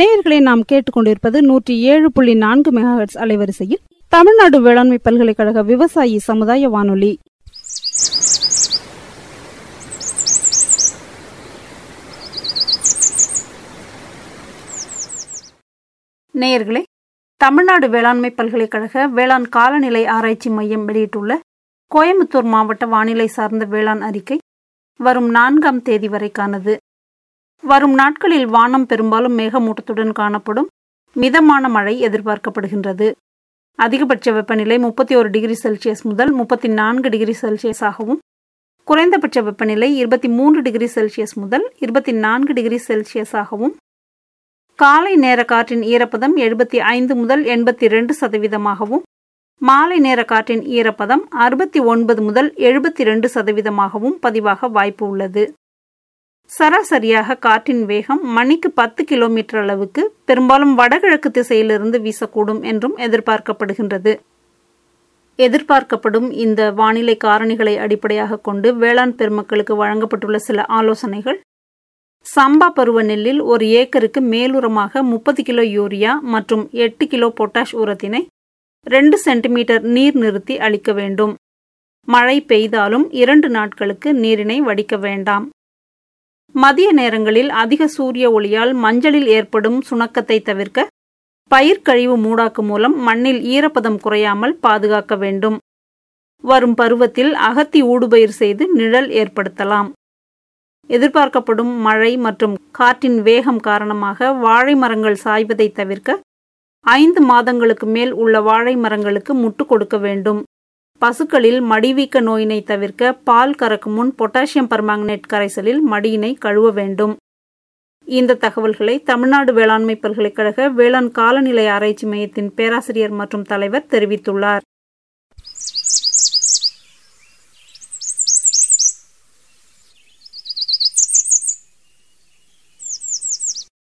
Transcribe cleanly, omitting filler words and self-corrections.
நேயர்களை நாம் கேட்டுக்கொண்டிருப்பது 107.4 மெகாஹெர்ட்ஸ் அலைவரிசையில் தமிழ்நாடு வேளாண்மை பல்கலைக்கழக விவசாயி சமுதாய வானொலி. நேயர்களே, தமிழ்நாடு வேளாண்மை பல்கலைக்கழக வேளாண் காலநிலை ஆராய்ச்சி மையம் வெளியிட்டுள்ள கோயம்புத்தூர் மாவட்ட வானிலை சார்ந்த வேளாண் அறிக்கை வரும் 4ஆம் தேதி வரைக்கானது. வரும் நாட்களில் வானம் பெரும்பாலும் மேகமூட்டத்துடன் காணப்படும். மிதமான மழை எதிர்பார்க்கப்படுகின்றது. அதிகபட்ச வெப்பநிலை 31 டிகிரி செல்சியஸ் முதல் 34 டிகிரி செல்சியஸாகவும், குறைந்தபட்ச வெப்பநிலை 23 டிகிரி செல்சியஸ் முதல் 24 டிகிரி செல்சியஸாகவும், காலை நேர காற்றின் ஈரப்பதம் 75 முதல் 82%, மாலை நேர காற்றின் ஈரப்பதம் 69 முதல் 72% பதிவாக வாய்ப்பு உள்ளது. சராசரியாக காற்றின் வேகம் மணிக்கு 10 கிலோமீட்டர் அளவுக்கு பெரும்பாலும் வடகிழக்கு திசையிலிருந்து வீசக்கூடும் என்றும் எதிர்பார்க்கப்படுகின்றது. எதிர்பார்க்கப்படும் இந்த வானிலை காரணிகளை அடிப்படையாக கொண்டு வேளாண் பெருமக்களுக்கு வழங்கப்பட்டுள்ள சில ஆலோசனைகள்: சம்பா பருவ நெல்லில் ஒரு ஏக்கருக்கு மேலுரமாக 30 கிலோ யூரியா மற்றும் 8 கிலோ பொட்டாஷ் உரத்தினை 2 சென்டிமீட்டர் நீர் நிறுத்தி அளிக்க வேண்டும். மழை பெய்தாலும் 2 நாட்களுக்கு நீரினை வடிக்க வேண்டாம். மதிய நேரங்களில் அதிக சூரிய ஒளியால் மஞ்சளில் ஏற்படும் சுணக்கத்தை தவிர்க்க பயிர்க்கழிவு மூடாக்கு மூலம் மண்ணில் ஈரப்பதம் குறையாமல் பாதுகாக்க வேண்டும். வரும் பருவத்தில் அகத்தி ஊடுபயிர் செய்து நிழல் ஏற்படுத்தலாம். எதிர்பார்க்கப்படும் மழை மற்றும் காற்றின் வேகம் காரணமாக வாழை மரங்கள் சாய்வதை தவிர்க்க 5 மாதங்களுக்கு மேல் உள்ள வாழை மரங்களுக்கு முட்டு கொடுக்க வேண்டும். பசுக்களில் மடிவீக்க நோயினை தவிர்க்க பால் கறக்கும் முன் பொட்டாசியம் பர்மாங்கனேட் கரைசலில் மடியினை கழுவ வேண்டும். இந்த தகவல்களை தமிழ்நாடு வேளாண்மை பல்கலைக்கழக வேளாண் காலநிலை ஆராய்ச்சி மையத்தின் பேராசிரியர் மற்றும் தலைவர் தெரிவித்துள்ளார்.